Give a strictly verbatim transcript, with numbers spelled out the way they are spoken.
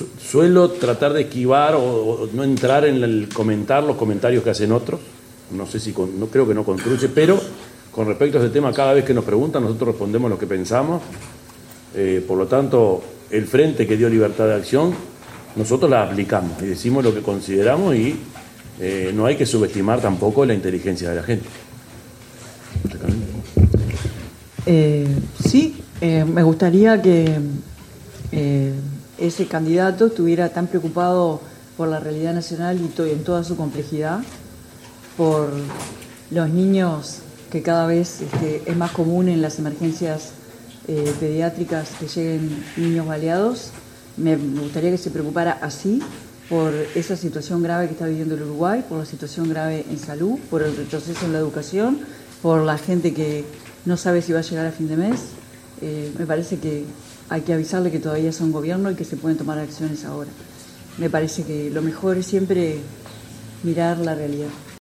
su, suelo tratar de esquivar o, o no entrar en el comentar los comentarios que hacen otros. No sé si, con, no creo que no construye, pero con respecto a ese tema, cada vez que nos preguntan, nosotros respondemos lo que pensamos. Eh, por lo tanto, el frente que dio libertad de acción, nosotros la aplicamos y decimos lo que consideramos y eh, no hay que subestimar tampoco la inteligencia de la gente. Eh, sí, eh, me gustaría que eh, ese candidato estuviera tan preocupado por la realidad nacional y to- en toda su complejidad, por los niños que cada vez este, es más común en las emergencias eh, pediátricas que lleguen niños baleados. Me gustaría que se preocupara así por esa situación grave que está viviendo el Uruguay, por la situación grave en salud, por el retroceso en la educación, por la gente que no sabe si va a llegar a fin de mes. Eh, me parece que hay que avisarle que todavía es un gobierno y que se pueden tomar acciones ahora. Me parece que lo mejor es siempre mirar la realidad.